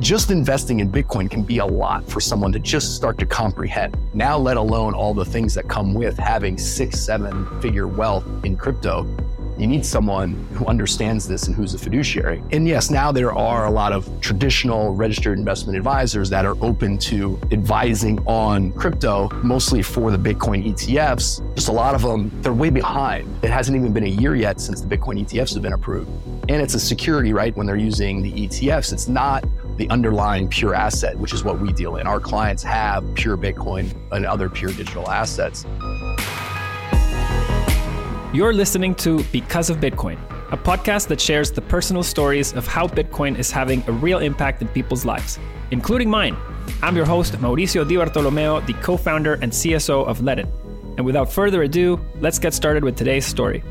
Just investing in Bitcoin can be a lot for someone to just start to comprehend. Now, let alone all the things that come with having 6-7 figure wealth in crypto. You need someone who understands this and who's a fiduciary. And yes, now there are a lot of traditional registered investment advisors that are open to advising on crypto, mostly for the Bitcoin ETFs. Just a lot of them, they're way behind. It hasn't even been a year yet since the Bitcoin ETFs have been approved. And it's a security, right? When they're using the ETFs, it's not the underlying pure asset, which is what we deal in. Our clients have pure Bitcoin and other pure digital assets. You're listening to Because of Bitcoin, a podcast that shares the personal stories of how Bitcoin is having a real impact in people's lives, including mine. I'm your host, Mauricio Di Bartolomeo, the co-founder and CSO of Ledn. And without further ado, let's get started with today's story.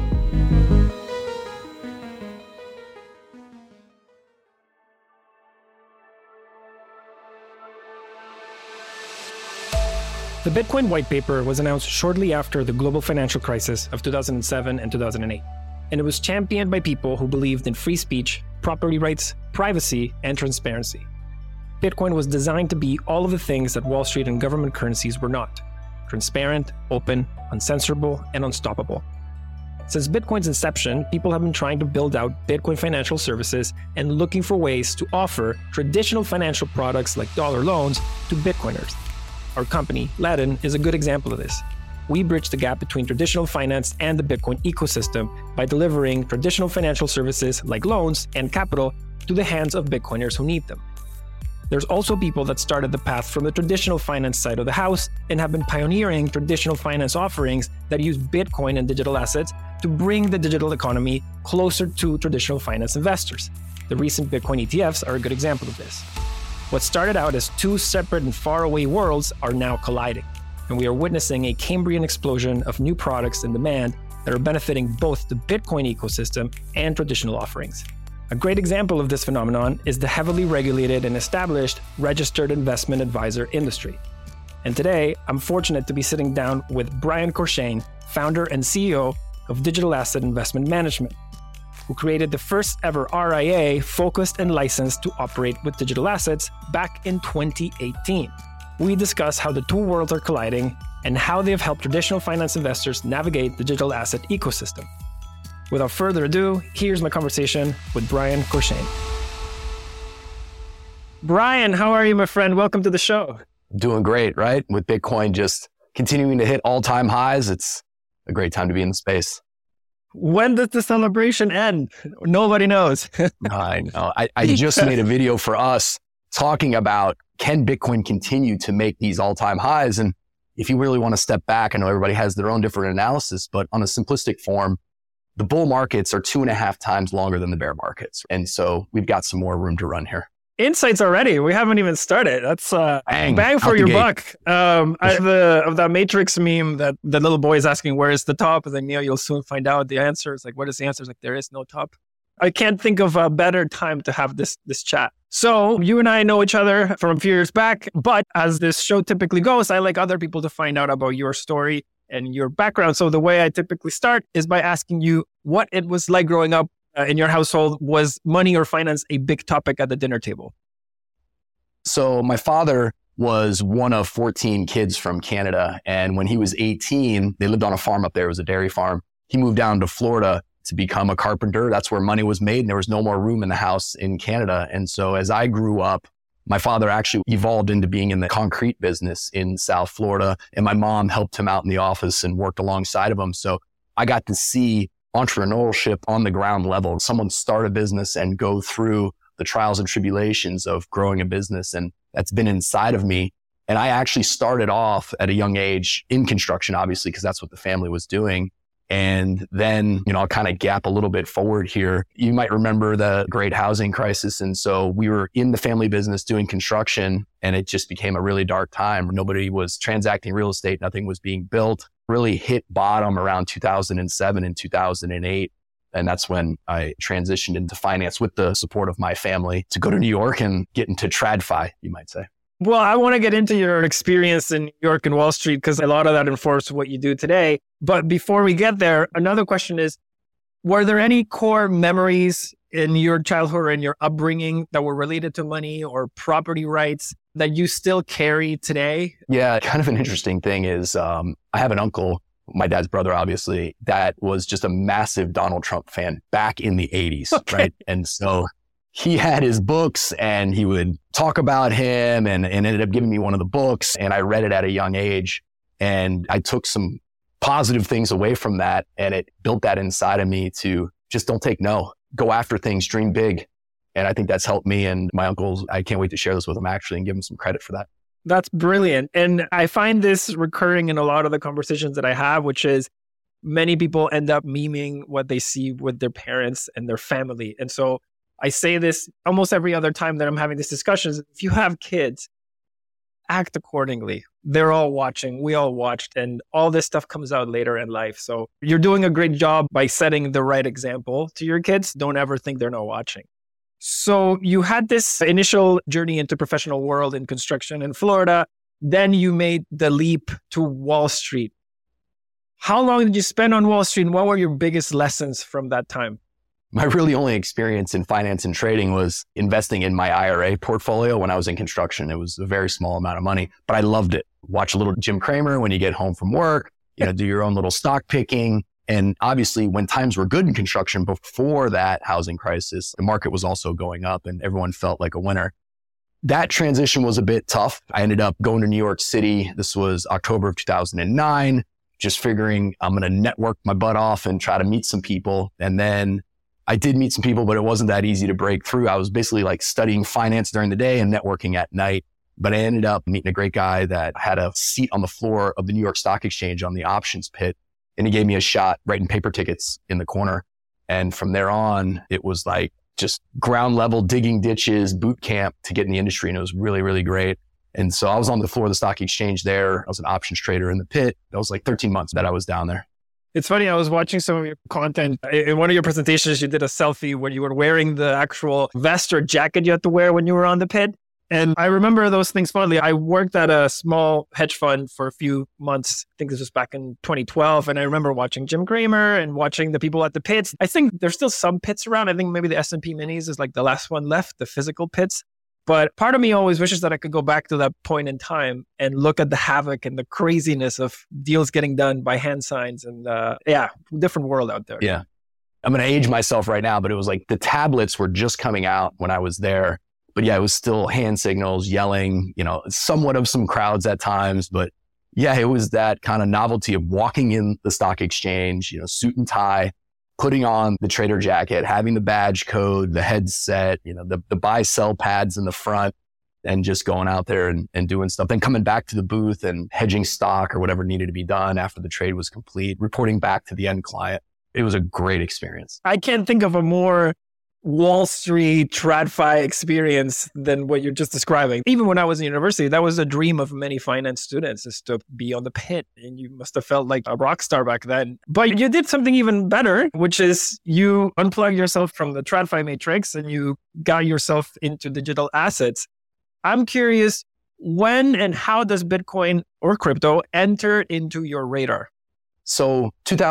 The Bitcoin white paper was announced shortly after the global financial crisis of 2007 and 2008, and it was championed by people who believed in free speech, property rights, privacy, and transparency. Bitcoin was designed to be all of the things that Wall Street and government currencies were not: transparent, open, uncensorable, and unstoppable. Since Bitcoin's inception, people have been trying to build out Bitcoin financial services and looking for ways to offer traditional financial products like dollar loans to Bitcoiners. Our company, Ledn, is a good example of this. We bridge the gap between traditional finance and the Bitcoin ecosystem by delivering traditional financial services like loans and capital to the hands of Bitcoiners who need them. There's also people that started the path from the traditional finance side of the house and have been pioneering traditional finance offerings that use Bitcoin and digital assets to bring the digital economy closer to traditional finance investors. The recent Bitcoin ETFs are a good example of this. What started out as two separate and faraway worlds are now colliding, and we are witnessing a Cambrian explosion of new products in demand that are benefiting both the Bitcoin ecosystem and traditional offerings. A great example of this phenomenon is the heavily regulated and established registered investment advisor industry. And today, I'm fortunate to be sitting down with Brian Courchain, founder and CEO of Digital Asset Investment Management, who created the first ever RIA focused and licensed to operate with digital assets back in 2018. We discuss how the two worlds are colliding and how they have helped traditional finance investors navigate the digital asset ecosystem. Without further ado, here's my conversation with Brian Courchain. Brian, how are you, my friend? Welcome to the show. Doing great, right? With Bitcoin just continuing to hit all-time highs, it's a great time to be in the space. When does the celebration end? Nobody knows. I know. I just made a video for us talking about, can Bitcoin continue to make these all-time highs? And if you really want to step back, I know everybody has their own different analysis, but on a simplistic form, the bull markets are 2.5 times longer than the bear markets. And so we've got some more room to run here. Insights already. We haven't even started. That's bang for your buck. I have of that Matrix meme that the little boy is asking, where is the top? And then, you'll soon find out the answer. It's like, what is the answer? It's like, there is no top. I can't think of a better time to have this chat. So you and I know each other from a few years back, but as this show typically goes, I like other people to find out about your story and your background. So the way I typically start is by asking you what it was like growing up in your household. Was money or finance a big topic at the dinner table? So my father was one of 14 kids from Canada. And when he was 18, they lived on a farm up there. It was a dairy farm. He moved down to Florida to become a carpenter. That's where money was made. And there was no more room in the house in Canada. And so as I grew up, my father actually evolved into being in the concrete business in South Florida. And my mom helped him out in the office and worked alongside of him. So I got to see entrepreneurship on the ground level. Someone start a business and go through the trials and tribulations of growing a business. And that's been inside of me. And I actually started off at a young age in construction, obviously, because that's what the family was doing. And then, I'll kind of gap a little bit forward here. You might remember the great housing crisis. And so we were in the family business doing construction, and it just became a really dark time. Nobody was transacting real estate. Nothing was being built. Really hit bottom around 2007 and 2008. And that's when I transitioned into finance with the support of my family to go to New York and get into TradFi, you might say. Well, I want to get into your experience in New York and Wall Street because a lot of that informs what you do today. But before we get there, another question is, were there any core memories in your childhood or in your upbringing that were related to money or property rights that you still carry today? Yeah, kind of an interesting thing is I have an uncle, my dad's brother, obviously, that was just a massive Donald Trump fan back in the 80s, right? And so he had his books and he would talk about him and ended up giving me one of the books. And I read it at a young age and I took some positive things away from that. And it built that inside of me to just don't take no, go after things, dream big. And I think that's helped me and my uncles. I can't wait to share this with them actually and give them some credit for that. That's brilliant. And I find this recurring in a lot of the conversations that I have, which is many people end up memeing what they see with their parents and their family. And so I say this almost every other time that I'm having these discussions. If you have kids, act accordingly. They're all watching. We all watched. And all this stuff comes out later in life. So you're doing a great job by setting the right example to your kids. Don't ever think they're not watching. So you had this initial journey into professional world in construction in Florida. Then you made the leap to Wall Street. How long did you spend on Wall Street and what were your biggest lessons from that time? My really only experience in finance and trading was investing in my IRA portfolio when I was in construction. It was a very small amount of money, but I loved it. Watch a little Jim Cramer when you get home from work, do your own little stock picking. And obviously when times were good in construction before that housing crisis, the market was also going up and everyone felt like a winner. That transition was a bit tough. I ended up going to New York City. This was October of 2009, just figuring I'm going to network my butt off and try to meet some people. And then I did meet some people, but it wasn't that easy to break through. I was basically like studying finance during the day and networking at night. But I ended up meeting a great guy that had a seat on the floor of the New York Stock Exchange on the options pit. And he gave me a shot writing paper tickets in the corner. And from there on, it was like just ground level digging ditches, boot camp to get in the industry. And it was really, really great. And so I was on the floor of the stock exchange there. I was an options trader in the pit. That was like 13 months that I was down there. It's funny, I was watching some of your content. In one of your presentations, you did a selfie when you were wearing the actual vest or jacket you had to wear when you were on the pit. And I remember those things fondly. I worked at a small hedge fund for a few months. I think this was back in 2012. And I remember watching Jim Cramer and watching the people at the pits. I think there's still some pits around. I think maybe the S&P Minis is like the last one left, the physical pits. But part of me always wishes that I could go back to that point in time and look at the havoc and the craziness of deals getting done by hand signs and different world out there. Yeah. I'm going to age myself right now, but it was like the tablets were just coming out when I was there. But yeah, it was still hand signals, yelling, somewhat of some crowds at times. But yeah, it was that kind of novelty of walking in the stock exchange, suit and tie, putting on the trader jacket, having the badge code, the headset, the buy sell pads in the front and just going out there and doing stuff. Then coming back to the booth and hedging stock or whatever needed to be done after the trade was complete, reporting back to the end client. It was a great experience. I can't think of a more Wall Street TradFi experience than what you're just describing. Even when I was in university, that was a dream of many finance students, is to be on the pit. And you must have felt like a rock star back then. But you did something even better, which is you unplugged yourself from the TradFi matrix and you got yourself into digital assets. I'm curious, when and how does Bitcoin or crypto enter into your radar? So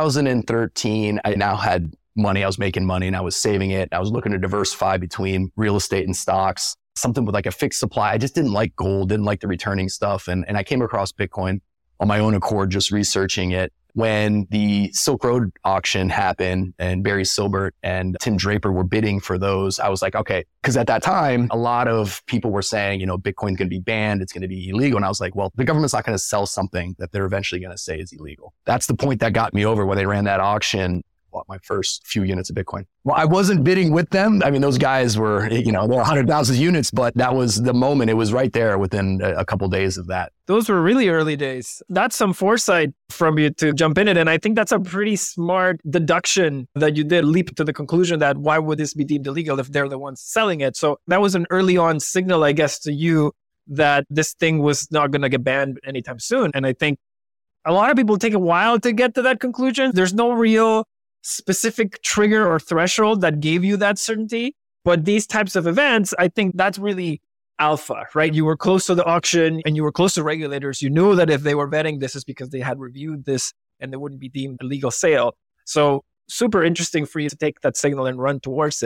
2013, I now had money. I was making money and I was saving it. I was looking to diversify between real estate and stocks, something with like a fixed supply. I just didn't like gold, didn't like the returning stuff. And I came across Bitcoin on my own accord, just researching it. When the Silk Road auction happened and Barry Silbert and Tim Draper were bidding for those, I was like, okay, because at that time, a lot of people were saying, Bitcoin's going to be banned. It's going to be illegal. And I was like, well, the government's not going to sell something that they're eventually going to say is illegal. That's the point that got me over when they ran that auction. Bought my first few units of Bitcoin. Well, I wasn't bidding with them. I mean, those guys were, there were 100,000 units, but that was the moment. It was right there within a couple of days of that. Those were really early days. That's some foresight from you to jump in it. And I think that's a pretty smart deduction that you did, leap to the conclusion that why would this be deemed illegal if they're the ones selling it? So that was an early on signal, I guess, to you that this thing was not going to get banned anytime soon. And I think a lot of people take a while to get to that conclusion. There's no real specific trigger or threshold that gave you that certainty. But these types of events, I think that's really alpha, right? You were close to the auction and you were close to regulators. You knew that if they were vetting this is because they had reviewed this and they wouldn't be deemed a legal sale. So super interesting for you to take that signal and run towards it.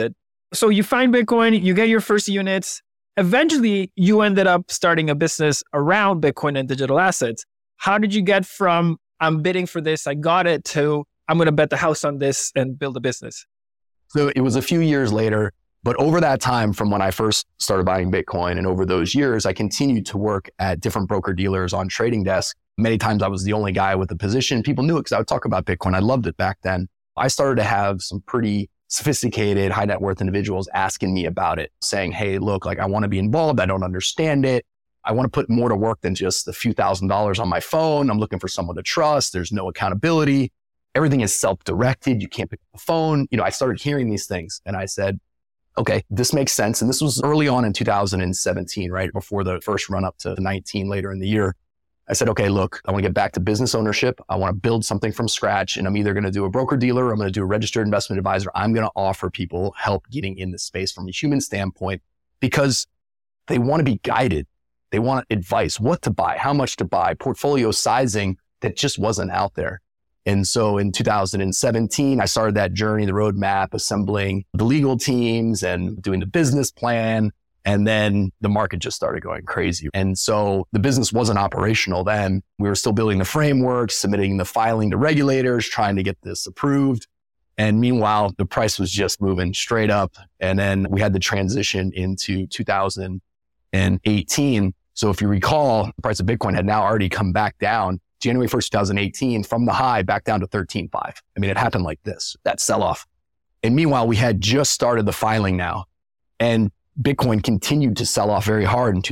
So you find Bitcoin, you get your first units. Eventually, you ended up starting a business around Bitcoin and digital assets. How did you get from I'm bidding for this, I got it, to I'm going to bet the house on this and build a business? So it was a few years later, but over that time from when I first started buying Bitcoin and over those years, I continued to work at different broker dealers on trading desks. Many times I was the only guy with a position. People knew it because I would talk about Bitcoin. I loved it back then. I started to have some pretty sophisticated high net worth individuals asking me about it, saying, hey, look, like I want to be involved. I don't understand it. I want to put more to work than just a few $1,000s on my phone. I'm looking for someone to trust. There's no accountability. Everything is self-directed. You can't pick up the phone. I started hearing these things and I said, okay, this makes sense. And this was early on in 2017, right? Before the first run up to 19 later in the year. I said, okay, look, I want to get back to business ownership. I want to build something from scratch. And I'm either going to do a broker dealer, or I'm going to do a registered investment advisor. I'm going to offer people help getting in the space from a human standpoint because they want to be guided. They want advice, what to buy, how much to buy, portfolio sizing that just wasn't out there. And so in 2017, I started that journey, the roadmap, assembling the legal teams and doing the business plan. And then the market just started going crazy. And so the business wasn't operational then. We were still building the framework, submitting the filing to regulators, trying to get this approved. And meanwhile, the price was just moving straight up. And then we had the transition into 2018. So if you recall, the price of Bitcoin had now already come back down January 1st, 2018 from the high back down to 13.5. I mean, it happened like this, that sell-off. And meanwhile, we had just started the filing now. And Bitcoin continued to sell off very hard in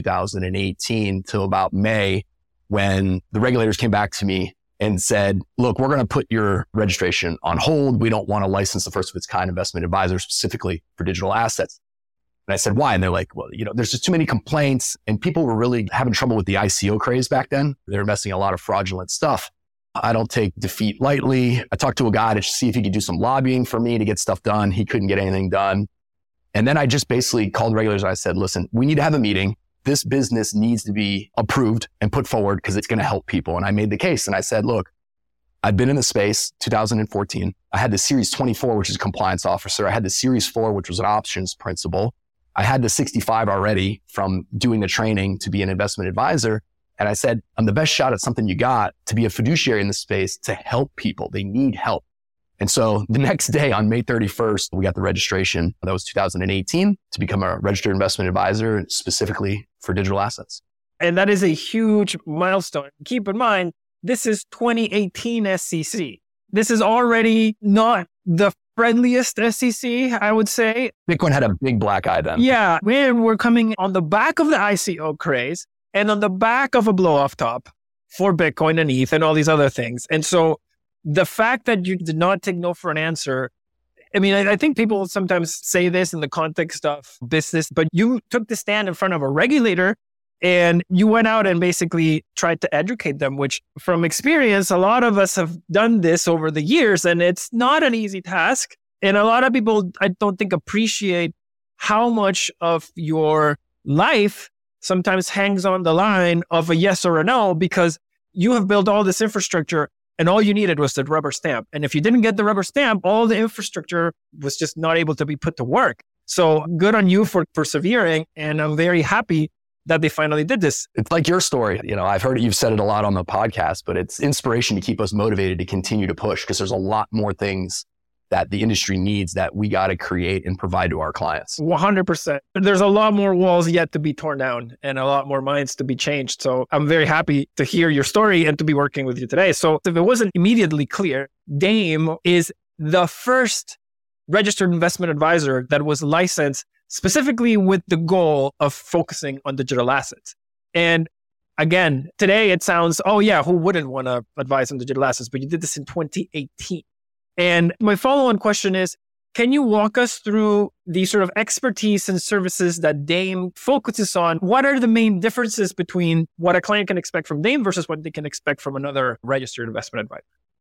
2018 till about May, when the regulators came back to me and said, look, we're going to put your registration on hold. We don't want to license the first of its kind investment advisor specifically for digital assets. And I said, why? And they're like, well, there's just too many complaints and people were really having trouble with the ICO craze back then. They're investing in a lot of fraudulent stuff. I don't take defeat lightly. I talked to a guy to see if he could do some lobbying for me to get stuff done. He couldn't get anything done. And then I just basically called regulators and I said, listen, we need to have a meeting. This business needs to be approved and put forward because it's going to help people. And I made the case and I said, look, I've been in the space 2014. I had the Series 24, which is a compliance officer. I had the Series 4, which was an options principal. I had the 65 already from doing the training to be an investment advisor. And I said, I'm the best shot at something you got to be a fiduciary in the space to help people. They need help. And so the next day on May 31st, we got the registration. That was 2018 to become a registered investment advisor specifically for digital assets. And that is a huge milestone. Keep in mind, this is 2018 SEC. This is already not the friendliest SEC, I would say. Bitcoin had a big black eye then. Yeah. We're coming on the back of the ICO craze and on the back of a blow off top for Bitcoin and ETH and all these other things. And so the fact that you did not take no for an answer, I mean, I think people sometimes say this in the context of business, but you took the stand in front of a regulator and you went out and basically tried to educate them, which from experience, a lot of us have done this over the years and it's not an easy task. And a lot of people, I don't think, appreciate how much of your life sometimes hangs on the line of a yes or a no, because you have built all this infrastructure and all you needed was the rubber stamp. And if you didn't get the rubber stamp, all the infrastructure was just not able to be put to work. So good on you for persevering. And I'm very happy that they finally did this. It's like your story. I've heard it, you've said it a lot on the podcast, but it's inspiration to keep us motivated to continue to push because there's a lot more things that the industry needs that we got to create and provide to our clients. 100%. There's a lot more walls yet to be torn down and a lot more minds to be changed. So I'm very happy to hear your story and to be working with you today. So if it wasn't immediately clear, Dame is the first registered investment advisor that was licensed specifically with the goal of focusing on digital assets. And again, today it sounds, oh yeah, who wouldn't want to advise on digital assets? But you did this in 2018. And my follow-on question is, can you walk us through the sort of expertise and services that Dame focuses on? What are the main differences between what a client can expect from Dame versus what they can expect from another registered investment advisor?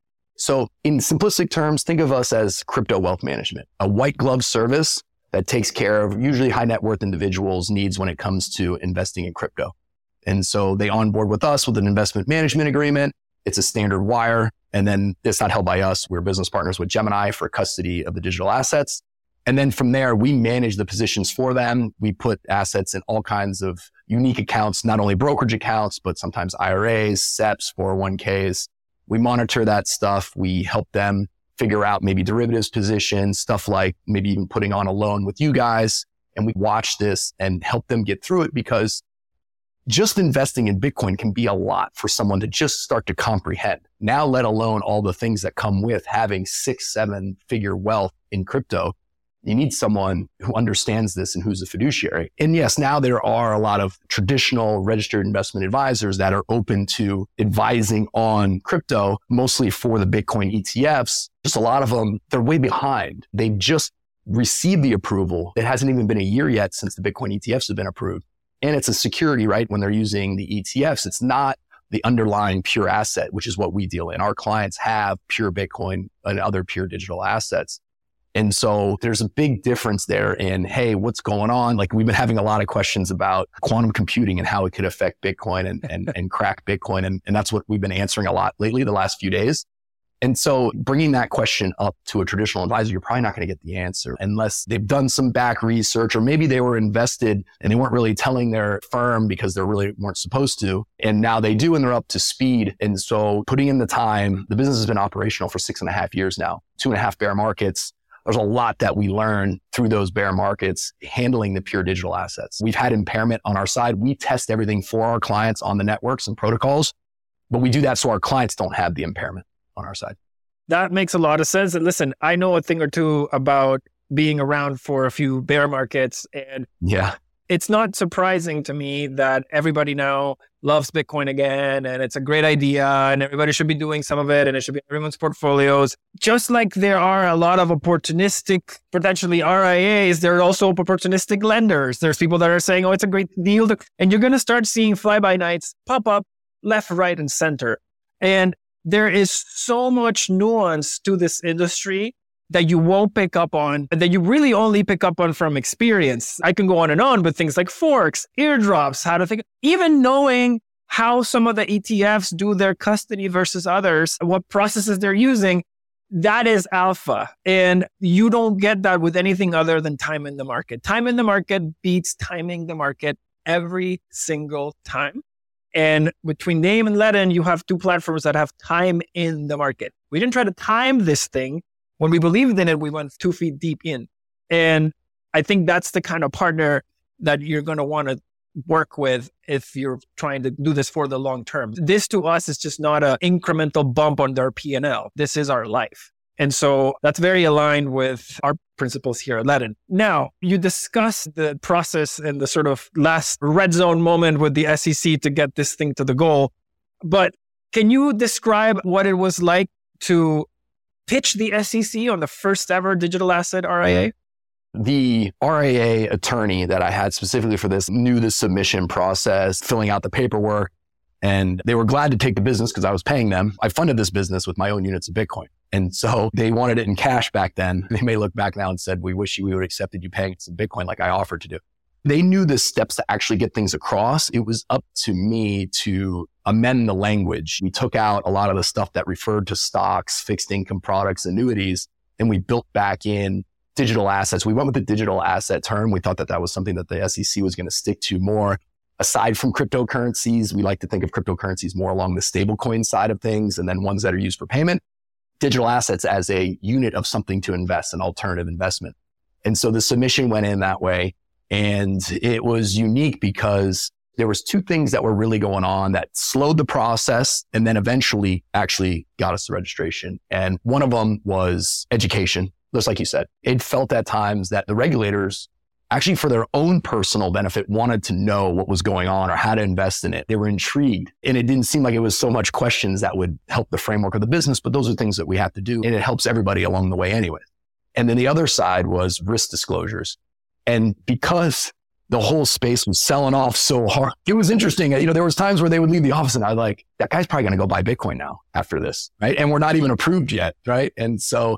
So in simplistic terms, think of us as crypto wealth management, a white glove service that takes care of usually high net worth individuals' needs when it comes to investing in crypto. And so they onboard with us with an investment management agreement. It's a standard wire. And then it's not held by us. We're business partners with Gemini for custody of the digital assets. And then from there, we manage the positions for them. We put assets in all kinds of unique accounts, not only brokerage accounts, but sometimes IRAs, SEPs, 401ks. We monitor that stuff. We help them figure out maybe derivatives positions, stuff like maybe even putting on a loan with you guys. And we watch this and help them get through it, because just investing in Bitcoin can be a lot for someone to just start to comprehend. Now, let alone all the things that come with having 6-7 figure wealth in crypto. You need someone who understands this and who's a fiduciary. And yes, now there are a lot of traditional registered investment advisors that are open to advising on crypto, mostly for the Bitcoin ETFs. Just a lot of them, they're way behind. They just received the approval. It hasn't even been a year yet since the Bitcoin ETFs have been approved. And it's a security, right? When they're using the ETFs, it's not the underlying pure asset, which is what we deal in. Our clients have pure Bitcoin and other pure digital assets. And so there's a big difference there in, hey, what's going on? Like, we've been having a lot of questions about quantum computing and how it could affect Bitcoin and crack Bitcoin. And that's what we've been answering a lot lately, the last few days. And so bringing that question up to a traditional advisor, you're probably not going to get the answer unless they've done some back research, or maybe they were invested and they weren't really telling their firm because they really weren't supposed to. And now they do, and they're up to speed. And so putting in the time, the business has been operational for 6.5 years now, 2.5 bear markets. There's a lot that we learn through those bear markets handling the pure digital assets. We've had impairment on our side. We test everything for our clients on the networks and protocols, but we do that so our clients don't have the impairment on our side. That makes a lot of sense. And listen, I know a thing or two about being around for a few bear markets, and it's not surprising to me that everybody now loves Bitcoin again, and it's a great idea, and everybody should be doing some of it, and it should be in everyone's portfolios. Just like there are a lot of opportunistic, potentially RIAs, there are also opportunistic lenders. There's people that are saying, oh, it's a great deal. And you're going to start seeing fly-by-nights pop up left, right, and center. And there is so much nuance to this industry that you won't pick up on, that you really only pick up on from experience. I can go on, but things like forks, airdrops, how to think, even knowing how some of the ETFs do their custody versus others, what processes they're using, that is alpha. And you don't get that with anything other than time in the market. Time in the market beats timing the market every single time. And between Name and Ledn, you have two platforms that have time in the market. We didn't try to time this thing. When we believed in it, we went 2 feet deep in. And I think that's the kind of partner that you're going to want to work with if you're trying to do this for the long term. This to us is just not an incremental bump on their P&L. This is our life. And so that's very aligned with our principles here at Ledn. Now, you discussed the process and the sort of last red zone moment with the SEC to get this thing to the goal. But can you describe what it was like to pitch the SEC on the first ever digital asset RIA? The RIA attorney that I had specifically for this knew the submission process, filling out the paperwork, and they were glad to take the business because I was paying them. I funded this business with my own units of Bitcoin. And so they wanted it in cash back then. They may look back now and said, we wish we would have accepted you paying some Bitcoin like I offered to do. They knew the steps to actually get things across. It was up to me to amend the language. We took out a lot of the stuff that referred to stocks, fixed income products, annuities, and we built back in digital assets. We went with the digital asset term. We thought that that was something that the SEC was going to stick to more. Aside from cryptocurrencies, we like to think of cryptocurrencies more along the stablecoin side of things, and then ones that are used for payment. Digital assets as a unit of something to invest, an alternative investment. And so the submission went in that way. And it was unique because there was two things that were really going on that slowed the process and then eventually actually got us the registration. And one of them was education. Just like you said, it felt at times that the regulators actually for their own personal benefit wanted to know what was going on or how to invest in it. They were intrigued. And it didn't seem like it was so much questions that would help the framework of the business, but those are things that we have to do. And it helps everybody along the way anyway. And then the other side was risk disclosures. And because the whole space was selling off so hard, it was interesting. You know, there was times where they would leave the office and I was like, that guy's probably going to go buy Bitcoin now after this, right? And we're not even approved yet, right? And so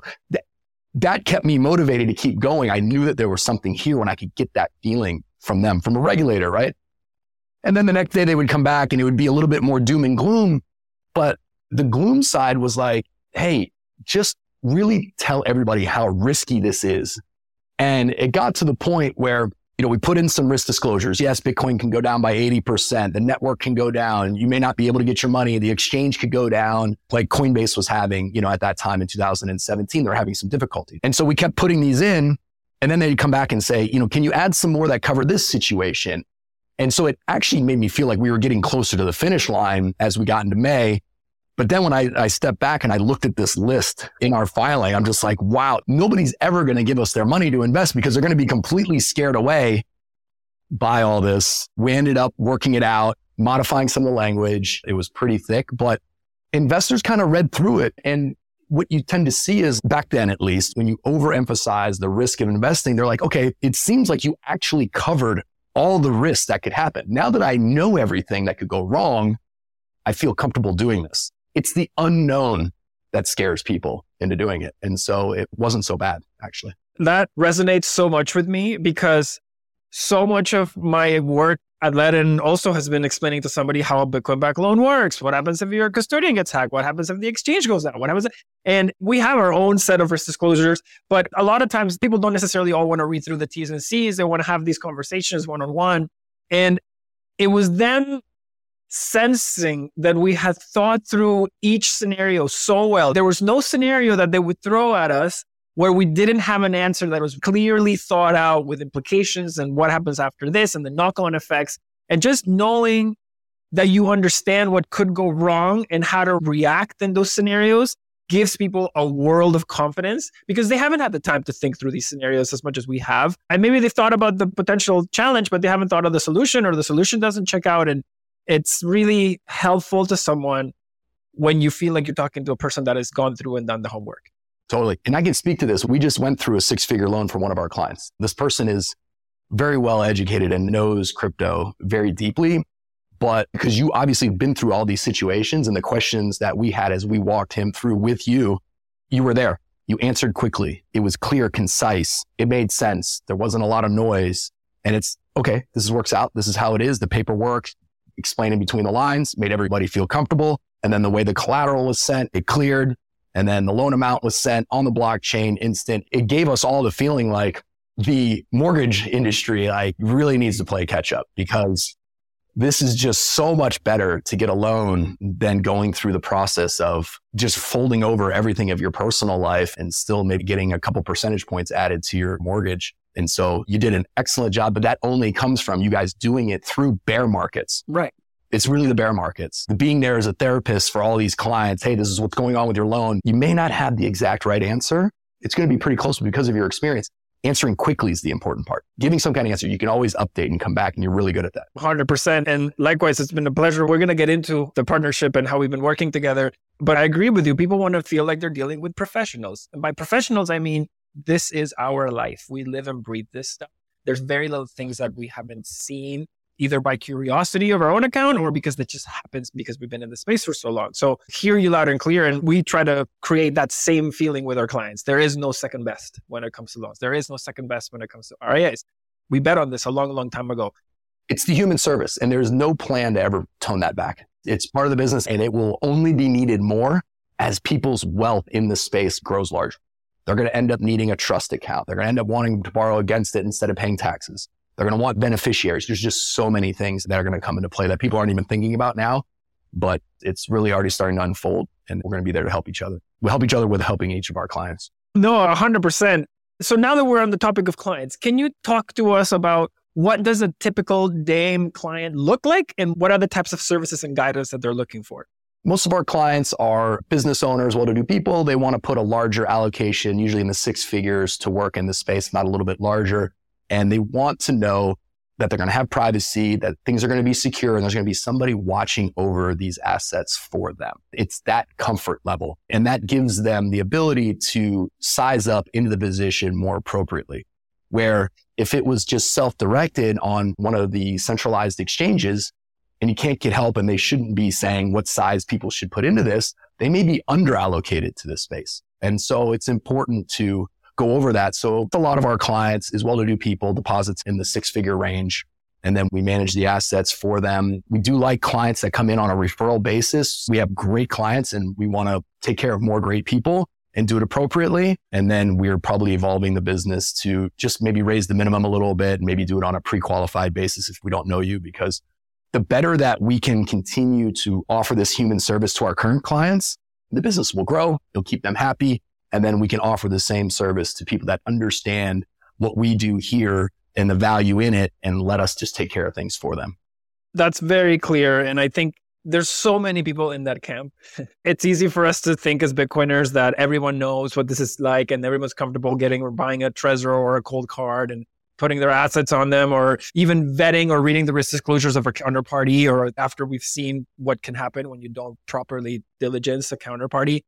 that kept me motivated to keep going. I knew that there was something here when I could get that feeling from them, from a regulator, right? And then the next day they would come back and it would be a little bit more doom and gloom. But the gloom side was like, hey, just really tell everybody how risky this is And it got to the point where, we put in some risk disclosures. Yes, Bitcoin can go down by 80%. The network can go down. You may not be able to get your money. The exchange could go down, like Coinbase was having, at that time in 2017, they were having some difficulty. And so we kept putting these in, and then they'd come back and say, can you add some more that cover this situation? And so it actually made me feel like we were getting closer to the finish line as we got into May. But then when I stepped back and I looked at this list in our filing, I'm just like, wow, nobody's ever going to give us their money to invest because they're going to be completely scared away by all this. We ended up working it out, modifying some of the language. It was pretty thick, but investors kind of read through it. And what you tend to see is, back then at least, when you overemphasize the risk of investing, they're like, okay, it seems like you actually covered all the risks that could happen. Now that I know everything that could go wrong, I feel comfortable doing this. It's the unknown that scares people into doing it. And so it wasn't so bad, actually. That resonates so much with me because so much of my work at Ledn also has been explaining to somebody how a Bitcoin-backed loan works. What happens if your custodian gets hacked? What happens if the exchange goes down? What happens? And we have our own set of risk disclosures, but a lot of times people don't necessarily all want to read through the T's and C's. They want to have these conversations one-on-one. And it was them sensing that we had thought through each scenario so well. There was no scenario that they would throw at us where we didn't have an answer that was clearly thought out with implications and what happens after this and the knock-on effects. And just knowing that you understand what could go wrong and how to react in those scenarios gives people a world of confidence because they haven't had the time to think through these scenarios as much as we have. And maybe they've thought about the potential challenge, but they haven't thought of the solution, or the solution doesn't check out. And it's really helpful to someone when you feel like you're talking to a person that has gone through and done the homework. Totally. And I can speak to this. We just went through a 6-figure loan for one of our clients. This person is very well educated and knows crypto very deeply, but because you obviously been through all these situations and the questions that we had as we walked him through with you, you were there. You answered quickly. It was clear, concise. It made sense. There wasn't a lot of noise. And it's, okay, this works out. This is how it is. The paperwork, explaining between the lines, made everybody feel comfortable. And then the way the collateral was sent, it cleared. And then the loan amount was sent on the blockchain instant. It gave us all the feeling like the mortgage industry really needs to play catch up, because this is just so much better to get a loan than going through the process of just folding over everything of your personal life and still maybe getting a couple percentage points added to your mortgage. And so you did an excellent job, but that only comes from you guys doing it through bear markets. Right. It's really the bear markets. The being there as a therapist for all these clients. Hey, this is what's going on with your loan. You may not have the exact right answer. It's going to be pretty close because of your experience. Answering quickly is the important part. Giving some kind of answer, you can always update and come back, and you're really good at that. 100%. And likewise, it's been a pleasure. We're going to get into the partnership and how we've been working together. But I agree with you. People want to feel like they're dealing with professionals. And by professionals, I mean, this is our life. We live and breathe this stuff. There's very little things that we haven't seen, either by curiosity of our own account or because that just happens because we've been in the space for so long. So hear you loud and clear. And we try to create that same feeling with our clients. There is no second best when it comes to loans. There is no second best when it comes to RIAs. We bet on this a long, long time ago. It's the human service, and there's no plan to ever tone that back. It's part of the business, and it will only be needed more as people's wealth in the space grows larger. They're going to end up needing a trust account. They're going to end up wanting to borrow against it instead of paying taxes. They're going to want beneficiaries. There's just so many things that are going to come into play that people aren't even thinking about now, but it's really already starting to unfold, and we're going to be there to help each other. We'll help each other with helping each of our clients. No, 100%. So now that we're on the topic of clients, can you talk to us about what does a typical DAME client look like, and what are the types of services and guidance that they're looking for? Most of our clients are business owners, well-to-do people. They want to put a larger allocation, usually in the 6 figures, to work in the space, not a little bit larger. And they want to know that they're going to have privacy, that things are going to be secure, and there's going to be somebody watching over these assets for them. It's that comfort level. And that gives them the ability to size up into the position more appropriately. Where if it was just self-directed on one of the centralized exchanges, and you can't get help, and they shouldn't be saying what size people should put into this, they may be underallocated to this space. And so it's important to go over that. So a lot of our clients is well-to-do people, deposits in the 6-figure range, and then we manage the assets for them. We do like clients that come in on a referral basis. We have great clients, and we want to take care of more great people. and do it appropriately. And then we're probably evolving the business to just maybe raise the minimum a little bit, maybe do it on a pre-qualified basis if we don't know you, because the better that we can continue to offer this human service to our current clients, the business will grow, it'll keep them happy. And then we can offer the same service to people that understand what we do here and the value in it, and let us just take care of things for them. That's very clear. And I think there's so many people in that camp. It's easy for us to think as Bitcoiners that everyone knows what this is like and everyone's comfortable getting or buying a Trezor or a cold card and putting their assets on them, or even vetting or reading the risk disclosures of a counterparty, or after we've seen what can happen when you don't properly diligence a counterparty.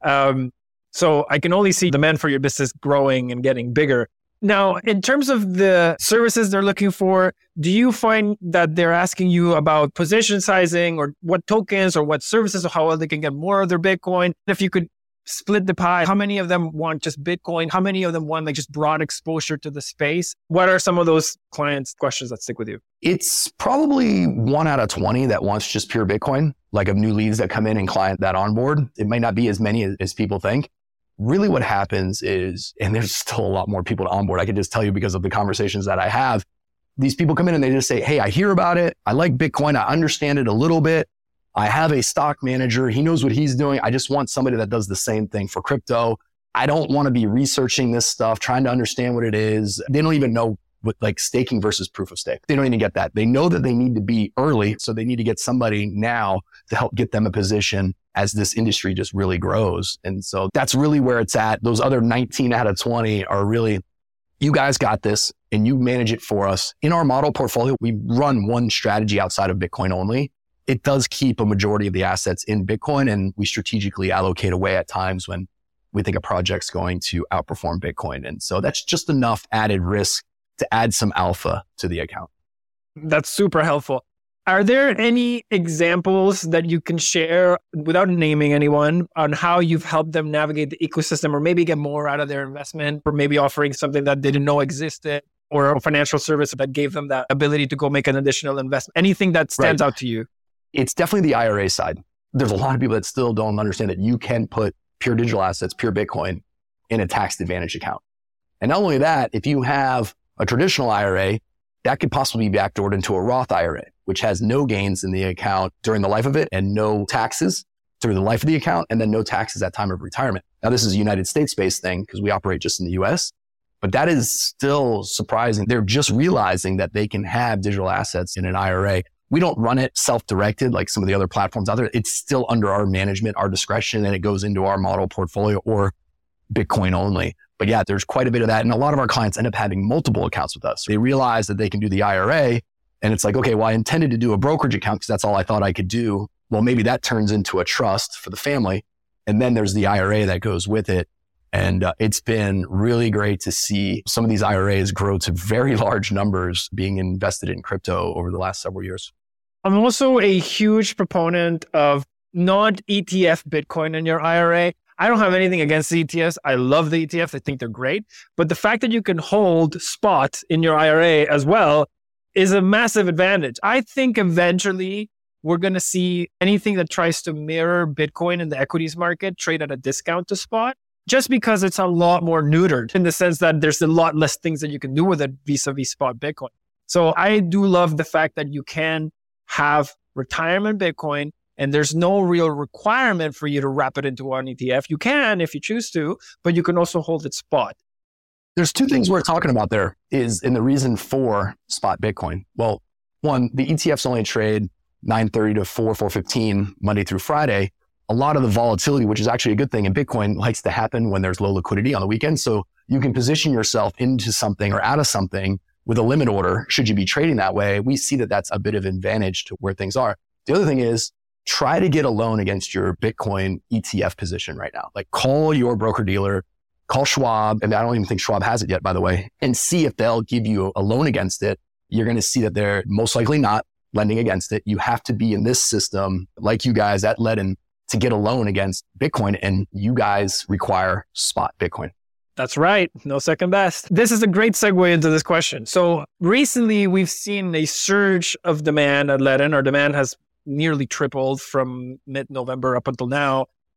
So I can only see demand for your business growing and getting bigger. Now, in terms of the services they're looking for, do you find that they're asking you about position sizing or what tokens or what services or how they can get more of their Bitcoin? If you could split the pie, how many of them want just Bitcoin? How many of them want like just broad exposure to the space? What are some of those clients' questions that stick with you? It's probably 1 out of 20 that wants just pure Bitcoin, like of new leads that come in and client that onboard. It might not be as many as people think. Really what happens is, and there's still a lot more people to onboard, I can just tell you because of the conversations that I have, these people come in and they just say, hey, I hear about it. I like Bitcoin. I understand it a little bit. I have a stock manager. He knows what he's doing. I just want somebody that does the same thing for crypto. I don't want to be researching this stuff, trying to understand what it is. They don't even know what like staking versus proof of stake. They don't even get that. They know that they need to be early. So they need to get somebody now to help get them a position as this industry just really grows. And so that's really where it's at. Those other 19 out of 20 are really, you guys got this and you manage it for us. In our model portfolio, we run one strategy outside of Bitcoin only. It does keep a majority of the assets in Bitcoin, and we strategically allocate away at times when we think a project's going to outperform Bitcoin. And so that's just enough added risk to add some alpha to the account. That's super helpful. Are there any examples that you can share without naming anyone on how you've helped them navigate the ecosystem or maybe get more out of their investment, or maybe offering something that they didn't know existed, or a financial service that gave them that ability to go make an additional investment? Anything that stands out to you? It's definitely the IRA side. There's a lot of people that still don't understand that you can put pure digital assets, pure Bitcoin in a tax advantage account. And not only that, if you have a traditional IRA, that could possibly be backdoored into a Roth IRA, which has no gains in the account during the life of it and no taxes through the life of the account, and then no taxes at time of retirement. Now, this is a United States-based thing because we operate just in the US, but that is still surprising. They're just realizing that they can have digital assets in an IRA. We don't run it self-directed like some of the other platforms out there. It's still under our management, our discretion, and it goes into our model portfolio or Bitcoin only. But yeah, there's quite a bit of that. And a lot of our clients end up having multiple accounts with us. They realize that they can do the IRA, and it's like, okay, well, I intended to do a brokerage account because that's all I thought I could do. Well, maybe that turns into a trust for the family. And then there's the IRA that goes with it. And it's been really great to see some of these IRAs grow to very large numbers being invested in crypto over the last several years. I'm also a huge proponent of not ETF Bitcoin in your IRA. I don't have anything against the ETFs. I love the ETFs. I think they're great. But the fact that you can hold spot in your IRA as well is a massive advantage. I think eventually we're going to see anything that tries to mirror Bitcoin in the equities market trade at a discount to spot, just because it's a lot more neutered in the sense that there's a lot less things that you can do with it vis-a-vis spot Bitcoin. So I do love the fact that you can have retirement Bitcoin and there's no real requirement for you to wrap it into an ETF. You can if you choose to, but you can also hold it spot. There's two things we're talking about there is in the reason for spot Bitcoin. Well, one, the ETFs only trade 9:30 to 4:15 Monday through Friday. A lot of the volatility, which is actually a good thing in Bitcoin, likes to happen when there's low liquidity on the weekend. So you can position yourself into something or out of something with a limit order. Should you be trading that way, we see that that's a bit of advantage to where things are. The other thing is try to get a loan against your Bitcoin ETF position right now. Like call your broker dealer, call Schwab, and I don't even think Schwab has it yet, by the way, and see if they'll give you a loan against it. You're going to see that they're most likely not lending against it. You have to be in this system like you guys at Ledn to get a loan against Bitcoin, and you guys require spot Bitcoin. That's right. No second best. This is a great segue into this question. So recently we've seen a surge of demand at Ledn. Our demand has nearly tripled from mid-November up until now.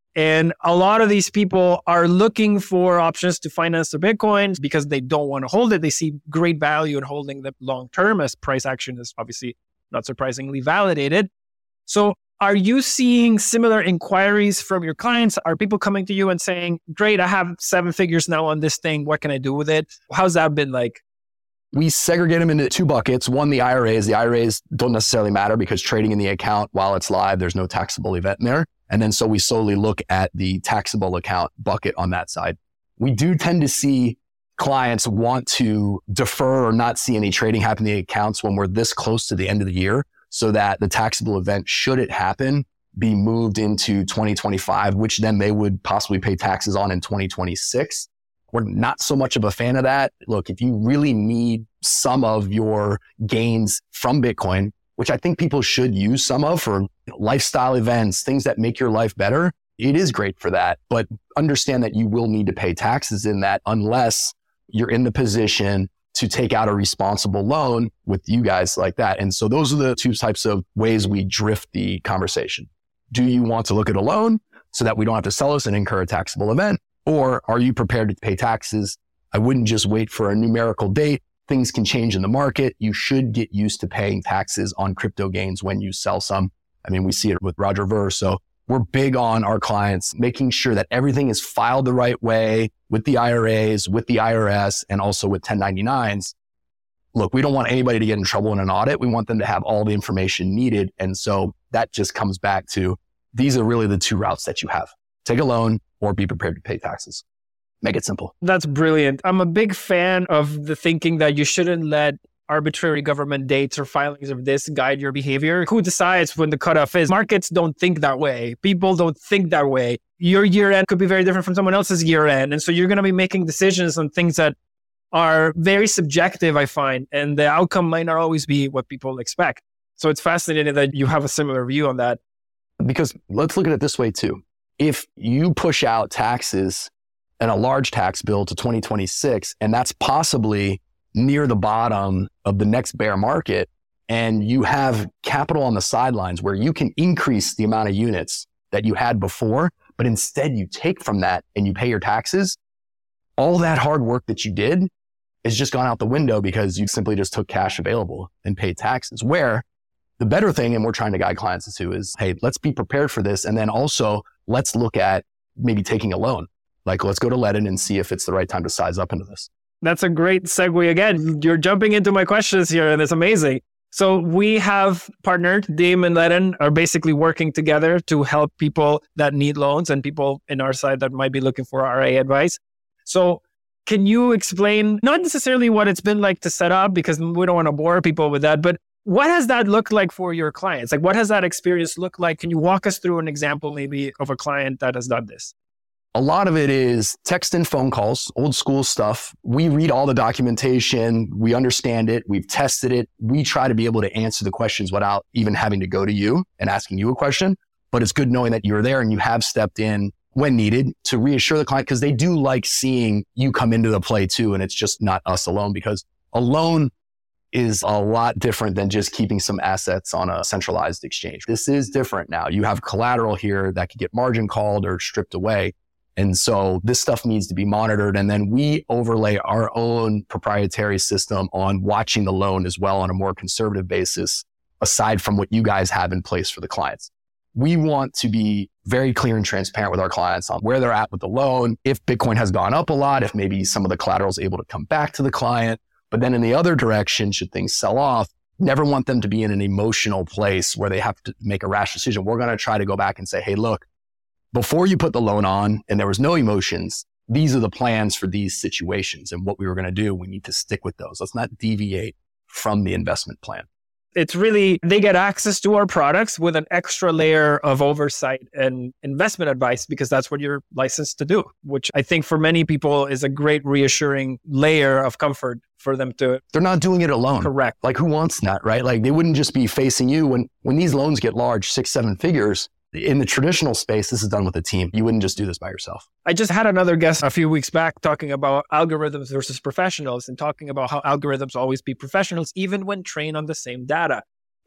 And a lot of these people are looking for options to finance their Bitcoins because they don't want to hold it. They see great value in holding them long term, as price action is obviously not surprisingly validated. So are you seeing similar inquiries from your clients? Are people coming to you and saying, great, I have 7 figures now on this thing. What can I do with it? How's that been like? We segregate them into 2 buckets. One, the IRAs. The IRAs don't necessarily matter because trading in the account while it's live, there's no taxable event in there. And then so we solely look at the taxable account bucket on that side. We do tend to see clients want to defer or not see any trading happen in the accounts when we're this close to the end of the year so that the taxable event, should it happen, be moved into 2025, which then they would possibly pay taxes on in 2026. We're not so much of a fan of that. Look, if you really need some of your gains from Bitcoin, which I think people should use some of for lifestyle events, things that make your life better, it is great for that. But understand that you will need to pay taxes in that unless you're in the position to take out a responsible loan with you guys like that. And so those are the 2 types of ways we drift the conversation. Do you want to look at a loan so that we don't have to sell us and incur a taxable event? Or are you prepared to pay taxes? I wouldn't just wait for a numerical date. Things can change in the market. You should get used to paying taxes on crypto gains when you sell some. I mean, we see it with Roger Ver. So we're big on our clients making sure that everything is filed the right way with the IRAs, with the IRS, and also with 1099s. Look, we don't want anybody to get in trouble in an audit. We want them to have all the information needed. And so that just comes back to, these are really the 2 routes that you have. Take a loan or be prepared to pay taxes. Make it simple. That's brilliant. I'm a big fan of the thinking that you shouldn't let arbitrary government dates or filings of this guide your behavior. Who decides when the cutoff is? Markets don't think that way. People don't think that way. Your year end could be very different from someone else's year end. And so you're going to be making decisions on things that are very subjective, I find. And the outcome might not always be what people expect. So it's fascinating that you have a similar view on that. Because let's look at it this way too. If you push out taxes and a large tax bill to 2026, and that's possibly near the bottom of the next bear market, and you have capital on the sidelines where you can increase the amount of units that you had before, but instead you take from that and you pay your taxes, all that hard work that you did is just gone out the window because you simply just took cash available and paid taxes. Where the better thing, and we're trying to guide clients to, is, hey, let's be prepared for this. And then also let's look at maybe taking a loan. Like, let's go to Ledn and see if it's the right time to size up into this. That's a great segue. Again, you're jumping into my questions here, and it's amazing. So we have partnered, Diem and Ledn are basically working together to help people that need loans and people in our side that might be looking for RA advice. So can you explain, not necessarily what it's been like to set up, because we don't want to bore people with that, but what has that looked like for your clients? Like, what has that experience looked like? Can you walk us through an example maybe of a client that has done this? A lot of it is text and phone calls, old school stuff. We read all the documentation. We understand it. We've tested it. We try to be able to answer the questions without even having to go to you and asking you a question. But it's good knowing that you're there and you have stepped in when needed to reassure the client, because they do like seeing you come into the play too. And it's just not us alone, because a loan is a lot different than just keeping some assets on a centralized exchange. This is different now. You have collateral here that could get margin called or stripped away. And so this stuff needs to be monitored. And then we overlay our own proprietary system on watching the loan as well on a more conservative basis, aside from what you guys have in place for the clients. We want to be very clear and transparent with our clients on where they're at with the loan, if Bitcoin has gone up a lot, if maybe some of the collateral is able to come back to the client. But then in the other direction, should things sell off, never want them to be in an emotional place where they have to make a rash decision. We're going to try to go back and say, hey, look, before you put the loan on and there was no emotions, these are the plans for these situations and what we were going to do. We need to stick with those. Let's not deviate from the investment plan. It's really, they get access to our products with an extra layer of oversight and investment advice, because that's what you're licensed to do, which I think for many people is a great reassuring layer of comfort for them to. They're not doing it alone. Correct. Like, who wants that, right? Like, they wouldn't just be facing you when these loans get large, 6-7 figures. In the traditional space, this is done with a team. You wouldn't just do this by yourself. I just had another guest a few weeks back talking about algorithms versus professionals and talking about how algorithms always be professionals, even when trained on the same data.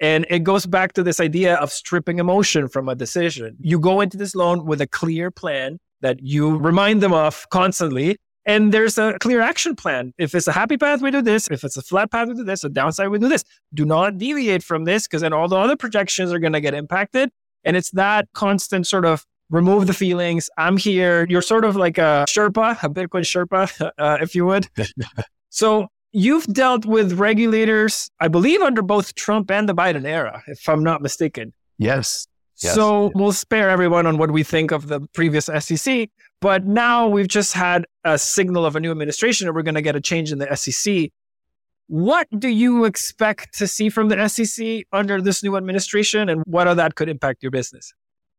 And it goes back to this idea of stripping emotion from a decision. You go into this loan with a clear plan that you remind them of constantly. And there's a clear action plan. If it's a happy path, we do this. If it's a flat path, we do this. A downside, we do this. Do not deviate from this, because then all the other projections are going to get impacted. And it's that constant sort of remove the feelings. I'm here. You're sort of like a Sherpa, a Bitcoin Sherpa, if you would. So you've dealt with regulators, I believe, under both Trump and the Biden era, if I'm not mistaken. Yes. So we'll spare everyone on what we think of the previous SEC. But now we've just had a signal of a new administration and we're going to get a change in the SEC. What do you expect to see from the SEC under this new administration, and what of that could impact your business?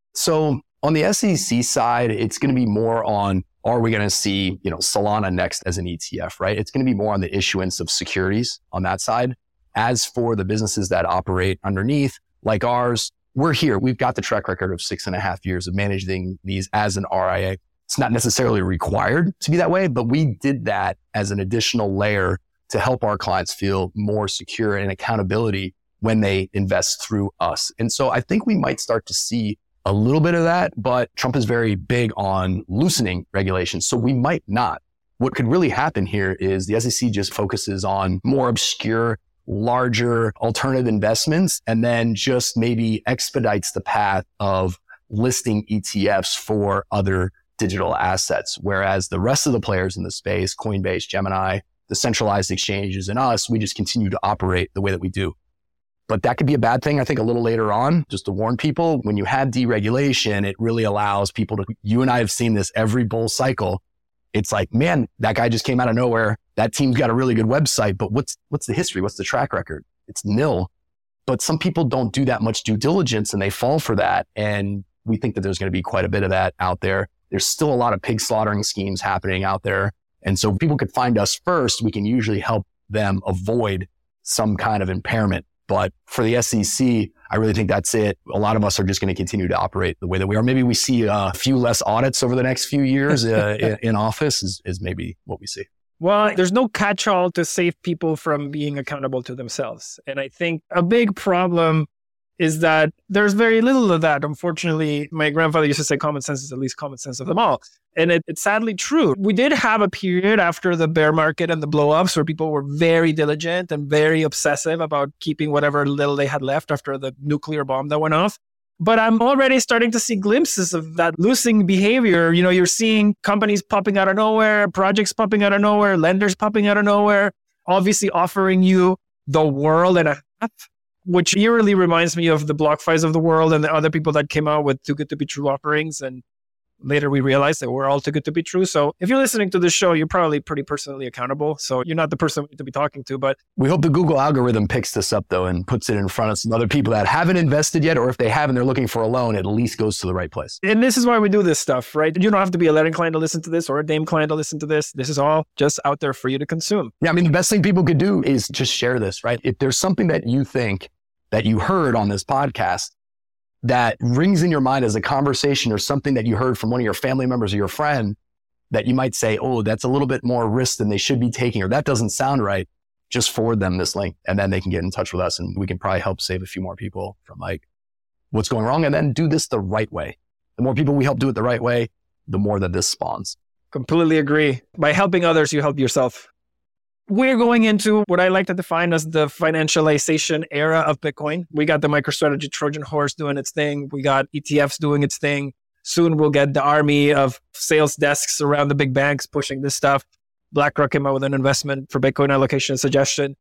So on the SEC side, it's going to be more on, are we going to see, Solana next as an ETF, right? It's going to be more on the issuance of securities on that side. As for the businesses that operate underneath, like ours, we're here. We've got the track record of 6.5 years of managing these as an RIA. It's not necessarily required to be that way, but we did that as an additional layer to help our clients feel more secure and accountability when they invest through us. And so I think we might start to see a little bit of that, but Trump is very big on loosening regulations. So we might not. What could really happen here is the SEC just focuses on more obscure, larger alternative investments, and then just maybe expedites the path of listing ETFs for other digital assets. Whereas the rest of the players in the space, Coinbase, Gemini, the centralized exchanges, and us, we just continue to operate the way that we do. But that could be a bad thing, I think, a little later on, just to warn people. When you have deregulation, it really allows people to, you and I have seen this every bull cycle. It's like, man, that guy just came out of nowhere. That team's got a really good website, but what's the history? What's the track record? It's nil. But some people don't do that much due diligence and they fall for that. And we think that there's going to be quite a bit of that out there. There's still a lot of pig slaughtering schemes happening out there. And so if people could find us first, we can usually help them avoid some kind of impairment. But for the SEC, I really think that's it. A lot of us are just going to continue to operate the way that we are. Maybe we see a few less audits over the next few years in office is maybe what we see. Well, there's no catch-all to save people from being accountable to themselves. And I think a big problem is that there's very little of that. Unfortunately, my grandfather used to say common sense is the least common sense of them all. And it's sadly true. We did have a period after the bear market and the blow-ups where people were very diligent and very obsessive about keeping whatever little they had left after the nuclear bomb that went off. But I'm already starting to see glimpses of that losing behavior. You're seeing companies popping out of nowhere, projects popping out of nowhere, lenders popping out of nowhere, obviously offering you the world and a half, which eerily reminds me of the BlockFis of the world and the other people that came out with too good to be true offerings. And later we realized that we're all too good to be true. So if you're listening to this show, you're probably pretty personally accountable. So you're not the person we need to be talking to, but we hope the Google algorithm picks this up though and puts it in front of some other people that haven't invested yet, or if they haven't, they're looking for a loan, it at least goes to the right place. And this is why we do this stuff, right? You don't have to be a Lending client to listen to this or a Dame client to listen to this. This is all just out there for you to consume. Yeah, I mean, the best thing people could do is just share this, right? If there's something that you think that you heard on this podcast that rings in your mind as a conversation or something that you heard from one of your family members or your friend that you might say, oh, that's a little bit more risk than they should be taking, or that doesn't sound right, just forward them this link and then they can get in touch with us and we can probably help save a few more people from like what's going wrong, and then do this the right way. The more people we help do it the right way, the more that this spawns. Completely agree. By helping others, you help yourself. We're going into what I like to define as the financialization era of Bitcoin. We got the MicroStrategy Trojan horse doing its thing. We got ETFs doing its thing. Soon we'll get the army of sales desks around the big banks pushing this stuff. BlackRock came out with an investment for Bitcoin allocation suggestion.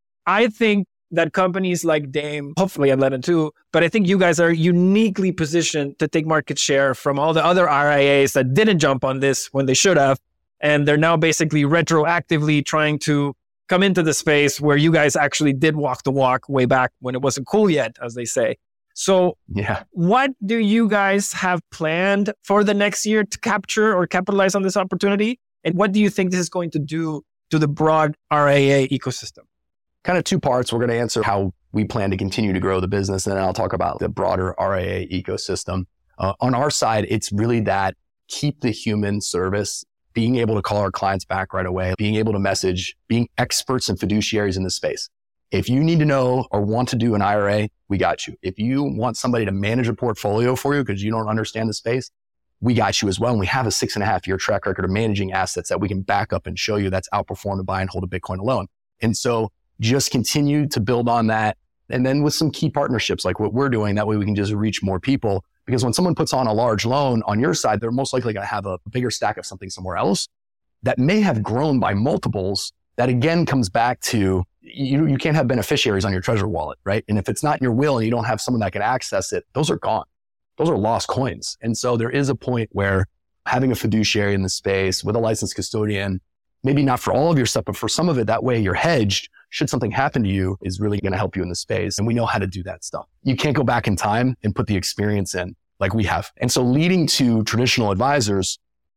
I think that companies like Dame, hopefully and Lending too, but I think you guys are uniquely positioned to take market share from all the other RIAs that didn't jump on this when they should have. And they're now basically retroactively trying to come into the space where you guys actually did walk the walk way back when it wasn't cool yet, as they say. So what do you guys have planned for the next year to capture or capitalize on this opportunity? And what do you think this is going to do to the broad RIA ecosystem? Kind of two parts. We're going to answer how we plan to continue to grow the business, and then I'll talk about the broader RIA ecosystem. On our side, it's really that keep the human service, being able to call our clients back right away, being able to message, being experts and fiduciaries in this space. If you need to know or want to do an IRA, we got you. If you want somebody to manage a portfolio for you because you don't understand the space, we got you as well. And we have a 6.5-year track record of managing assets that we can back up and show you that's outperformed a buy and hold a Bitcoin alone. And so just continue to build on that. And then with some key partnerships like what we're doing, that way we can just reach more people. Because when someone puts on a large loan on your side, they're most likely going to have a bigger stack of something somewhere else that may have grown by multiples. That again comes back to you can't have beneficiaries on your treasure wallet, right? And if it's not in your will and you don't have someone that can access it, those are gone. Those are lost coins. And so there is a point where having a fiduciary in the space with a licensed custodian, maybe not for all of your stuff, but for some of it, that way you're hedged. Should something happen to you, is really going to help you in the space. And we know how to do that stuff. You can't go back in time and put the experience in like we have. And so leading to traditional advisors,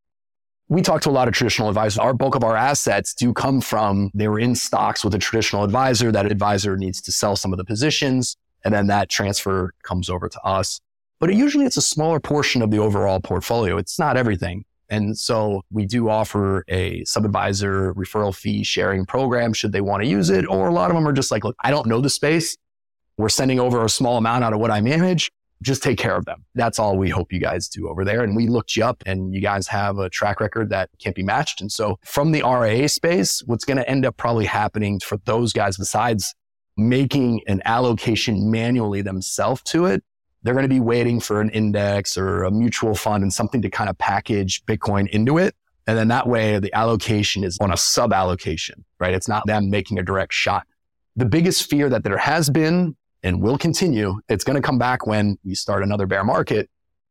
we talk to a lot of traditional advisors. Our bulk of our assets do come from, they were in stocks with a traditional advisor. That advisor needs to sell some of the positions, and then that transfer comes over to us. But usually it's a smaller portion of the overall portfolio. It's not everything. And so we do offer a sub-advisor referral fee sharing program should they want to use it. Or a lot of them are just like, look, I don't know the space. We're sending over a small amount out of what I manage. Just take care of them. That's all we hope you guys do over there. And we looked you up and you guys have a track record that can't be matched. And so from the RIA space, what's going to end up probably happening for those guys, besides making an allocation manually themselves to it, they're going to be waiting for an index or a mutual fund and something to kind of package Bitcoin into it. And then that way the allocation is on a sub allocation, right? It's not them making a direct shot. The biggest fear that there has been and will continue, it's going to come back when we start another bear market,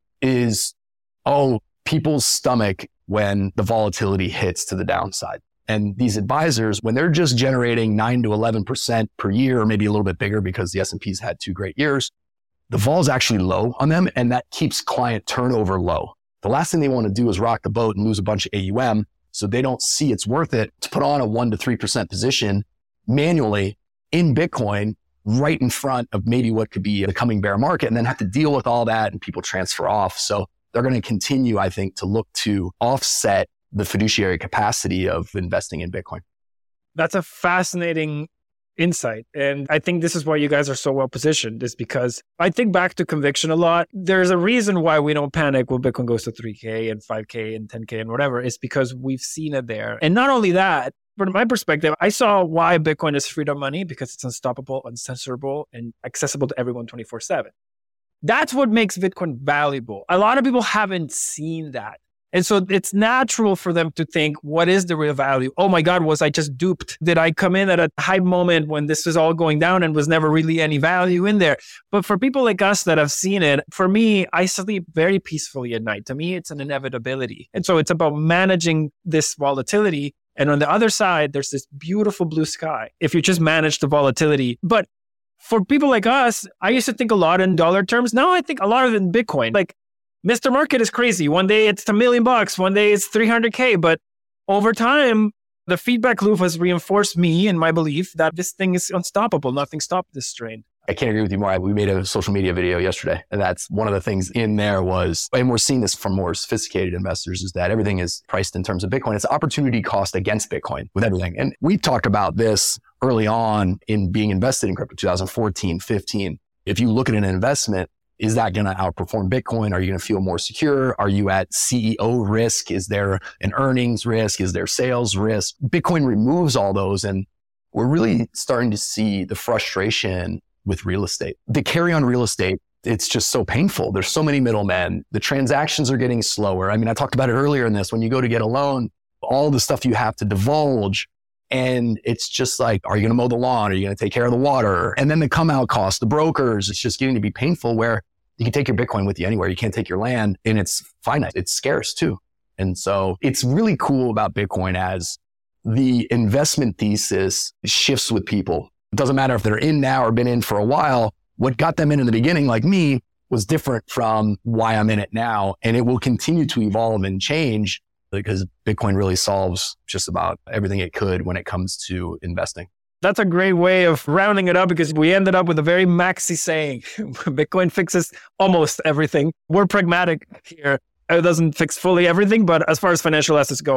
is, people's stomach when the volatility hits to the downside. And these advisors, when they're just generating 9 to 11% per year, or maybe a little bit bigger because the S&P's had 2 great years, the vol is actually low on them, and that keeps client turnover low. The last thing they want to do is rock the boat and lose a bunch of AUM, so they don't see it's worth it to put on a 1 to 3% position manually in Bitcoin right in front of maybe what could be the coming bear market, and then have to deal with all that and people transfer off. So they're going to continue, I think, to look to offset the fiduciary capacity of investing in Bitcoin. That's a fascinating insight. And I think this is why you guys are so well positioned, is because I think back to conviction a lot. There's a reason why we don't panic when Bitcoin goes to 3K and 5K and 10K and whatever. It's because we've seen it there. And not only that, from my perspective, I saw why Bitcoin is freedom money, because it's unstoppable, uncensorable, and accessible to everyone 24/7. That's what makes Bitcoin valuable. A lot of people haven't seen that. And so it's natural for them to think, what is the real value? Oh my God, was I just duped? Did I come in at a hype moment when this was all going down and was never really any value in there? But for people like us that have seen it, for me, I sleep very peacefully at night. To me, it's an inevitability. And so it's about managing this volatility. And on the other side, there's this beautiful blue sky if you just manage the volatility. But for people like us, I used to think a lot in dollar terms. Now I think a lot of it in Bitcoin. Like, Mr. Market is crazy. One day it's $1 million, one day it's 300K. But over time, the feedback loop has reinforced me in my belief that this thing is unstoppable. Nothing stopped this train. I can't agree with you more. We made a social media video yesterday, and that's one of the things in there was, and we're seeing this from more sophisticated investors, is that everything is priced in terms of Bitcoin. It's opportunity cost against Bitcoin with everything. And we talked about this early on in being invested in crypto, 2014, 15. If you look at an investment, is that going to outperform Bitcoin? Are you going to feel more secure? Are you at CEO risk? Is there an earnings risk? Is there sales risk? Bitcoin removes all those. And we're really starting to see the frustration with real estate. The carry on real estate, it's just so painful. There's so many middlemen. The transactions are getting slower. I mean, I talked about it earlier in this. When you go to get a loan, all the stuff you have to divulge, and it's just like, are you going to mow the lawn? Are you going to take care of the water? And then the come out costs, the brokers, it's just getting to be painful where you can take your Bitcoin with you anywhere. You can't take your land, and it's finite. It's scarce too. And so it's really cool about Bitcoin as the investment thesis shifts with people. It doesn't matter if they're in now or been in for a while. What got them in the beginning, like me, was different from why I'm in it now. And it will continue to evolve and change because Bitcoin really solves just about everything it could when it comes to investing. That's a great way of rounding it up, because we ended up with a very maxi saying. Bitcoin fixes almost everything. We're pragmatic here. It doesn't fix fully everything, but as far as financial assets go,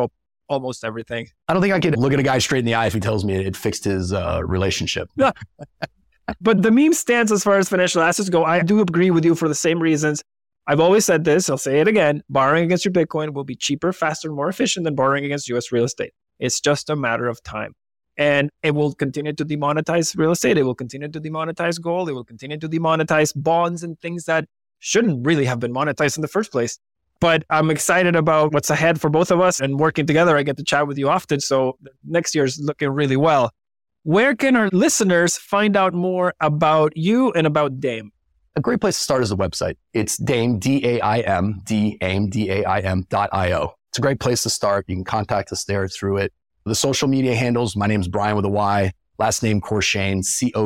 almost everything. I don't think I could look at a guy straight in the eye if he tells me it fixed his relationship. But the meme stands as far as financial assets go. I do agree with you for the same reasons. I've always said this, I'll say it again. Borrowing against your Bitcoin will be cheaper, faster, more efficient than borrowing against US real estate. It's just a matter of time. And it will continue to demonetize real estate. It will continue to demonetize gold. It will continue to demonetize bonds and things that shouldn't really have been monetized in the first place. But I'm excited about what's ahead for both of us, and working together. I get to chat with you often. So next year is looking really well. Where can our listeners find out more about you and about Daim? A great place to start is the website. It's Daim, DAIM.io. It's a great place to start. You can contact us there through it. The social media handles, my name's Brian with a Y, last name Courchesne,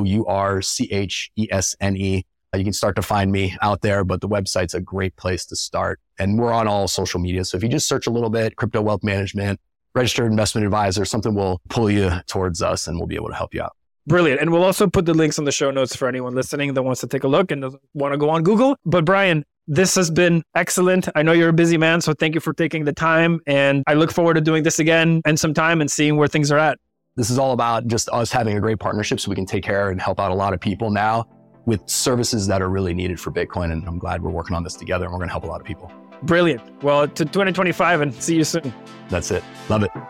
Courchesne. You can start to find me out there, but the website's a great place to start. And we're on all social media. So if you just search a little bit, Crypto Wealth Management, Registered Investment Advisor, something will pull you towards us and we'll be able to help you out. Brilliant. And we'll also put the links on the show notes for anyone listening that wants to take a look and doesn't want to go on Google. But Brian, this has been excellent. I know you're a busy man, so thank you for taking the time. And I look forward to doing this again in some time and seeing where things are at. This is all about just us having a great partnership so we can take care and help out a lot of people now with services that are really needed for Bitcoin. And I'm glad we're working on this together and we're going to help a lot of people. Brilliant. Well, to 2025 and see you soon. That's it. Love it.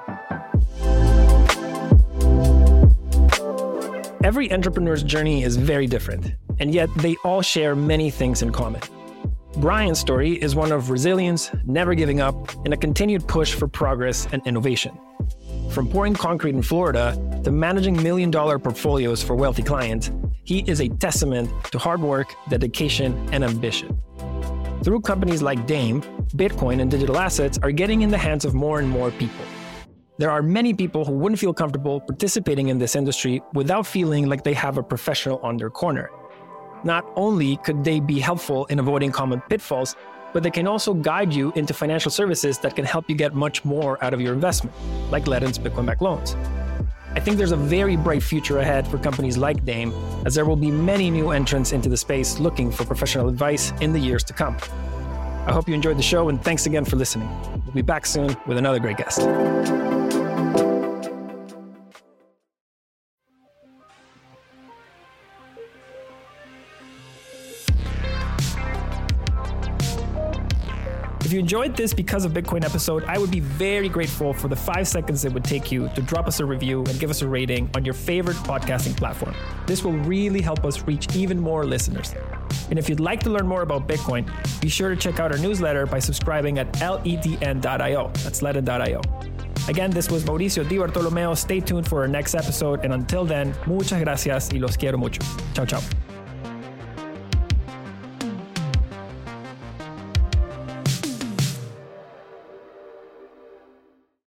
Every entrepreneur's journey is very different, and yet they all share many things in common. Brian's story is one of resilience, never giving up, and a continued push for progress and innovation. From pouring concrete in Florida to managing $1 million portfolios for wealthy clients, he is a testament to hard work, dedication, and ambition. Through companies like Daim, Bitcoin and digital assets are getting in the hands of more and more people. There are many people who wouldn't feel comfortable participating in this industry without feeling like they have a professional on their corner. Not only could they be helpful in avoiding common pitfalls, but they can also guide you into financial services that can help you get much more out of your investment, like Ledn's Bitcoin-backed loans. I think there's a very bright future ahead for companies like Daim, as there will be many new entrants into the space looking for professional advice in the years to come. I hope you enjoyed the show, and thanks again for listening. We'll be back soon with another great guest. If you enjoyed this Because of Bitcoin episode, I would be very grateful for the 5 seconds it would take you to drop us a review and give us a rating on your favorite podcasting platform. This will really help us reach even more listeners. And if you'd like to learn more about Bitcoin, be sure to check out our newsletter by subscribing at ledn.io. That's ledn.io. Again, this was Mauricio Di Bartolomeo. Stay tuned for our next episode. And until then, muchas gracias y los quiero mucho. Ciao, ciao.